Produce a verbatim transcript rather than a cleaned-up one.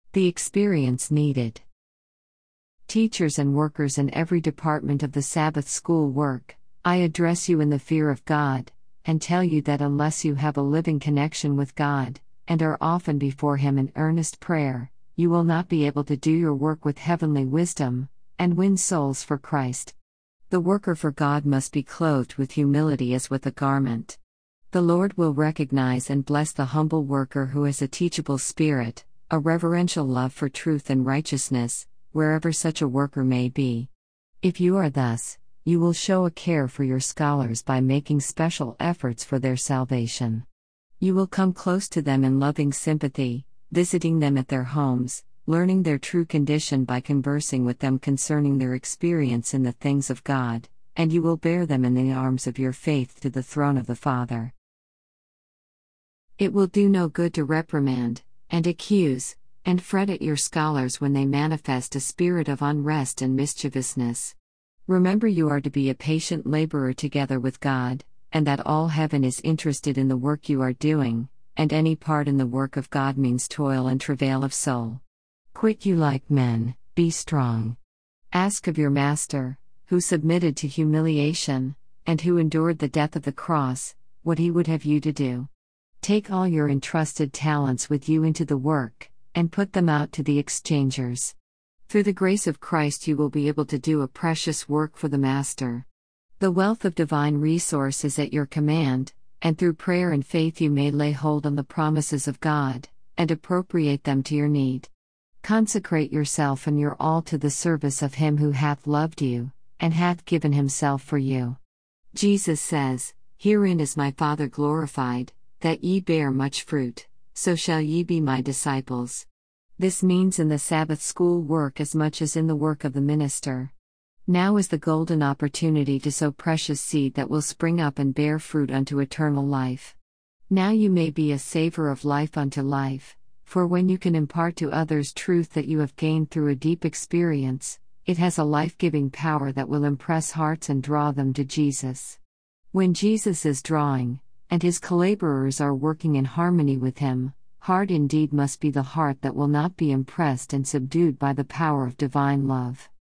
The experience needed. Teachers and workers in every department of the Sabbath school work, I address you in the fear of God, and tell you that unless you have a living connection with God, and are often before Him in earnest prayer, you will not be able to do your work with heavenly wisdom, and win souls for Christ. The worker for God must be clothed with humility as with a garment. The Lord will recognize and bless the humble worker who has a teachable spirit, a reverential love for truth and righteousness, wherever such a worker may be. If you are thus, you will show a care for your scholars by making special efforts for their salvation. You will come close to them in loving sympathy, visiting them at their homes, learning their true condition by conversing with them concerning their experience in the things of God, and you will bear them in the arms of your faith to the throne of the Father. It will do no good to reprimand, and accuse, and fret at your scholars when they manifest a spirit of unrest and mischievousness. Remember, you are to be a patient laborer together with God, and that all heaven is interested in the work you are doing, and any part in the work of God means toil and travail of soul. Quit you like men, be strong. Ask of your Master, who submitted to humiliation, and who endured the death of the cross, what He would have you to do. Take all your entrusted talents with you into the work, and put them out to the exchangers. Through the grace of Christ you will be able to do a precious work for the Master. The wealth of divine resource is at your command, and through prayer and faith you may lay hold on the promises of God, and appropriate them to your need. Consecrate yourself and your all to the service of Him who hath loved you, and hath given Himself for you. Jesus says, "Herein is my Father glorified, that ye bear much fruit, so shall ye be my disciples." This means in the Sabbath school work as much as in the work of the minister. Now is the golden opportunity to sow precious seed that will spring up and bear fruit unto eternal life. Now you may be a savor of life unto life, for when you can impart to others truth that you have gained through a deep experience, it has a life-giving power that will impress hearts and draw them to Jesus. When Jesus is drawing, and His collaborers are working in harmony with Him, hard indeed must be the heart that will not be impressed and subdued by the power of divine love.